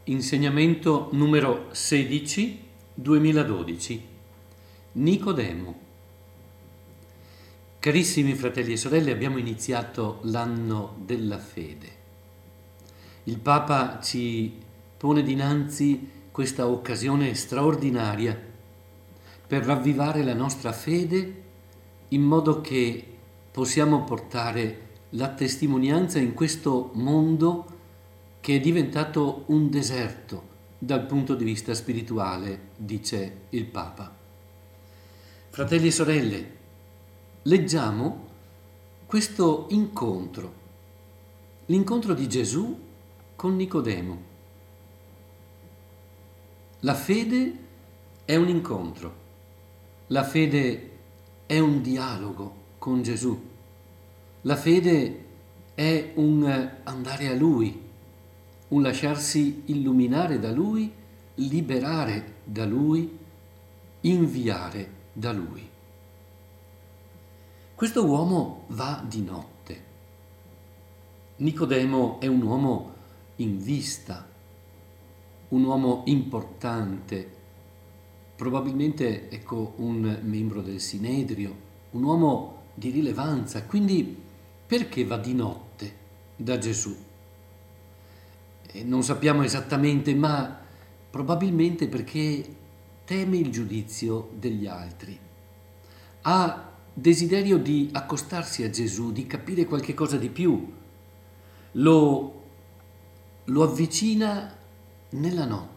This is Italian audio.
Insegnamento numero 16, 2012. Nicodemo. Carissimi fratelli e sorelle, abbiamo iniziato l'anno della fede. Il Papa ci pone dinanzi questa occasione straordinaria per ravvivare la nostra fede in modo che possiamo portare la testimonianza in questo mondo che è diventato un deserto dal punto di vista spirituale, dice il Papa. Fratelli e sorelle, leggiamo questo incontro, l'incontro di Gesù con Nicodemo. La fede è un incontro, la fede è un dialogo con Gesù, la fede è un andare a Lui, un lasciarsi illuminare da Lui, liberare da Lui, inviare da Lui. Questo uomo va di notte. Nicodemo è un uomo in vista, un uomo importante, probabilmente un membro del Sinedrio, un uomo di rilevanza. Quindi perché va di notte da Gesù? Non sappiamo esattamente, ma probabilmente perché teme il giudizio degli altri. Ha desiderio di accostarsi a Gesù, di capire qualche cosa di più. Lo avvicina nella notte.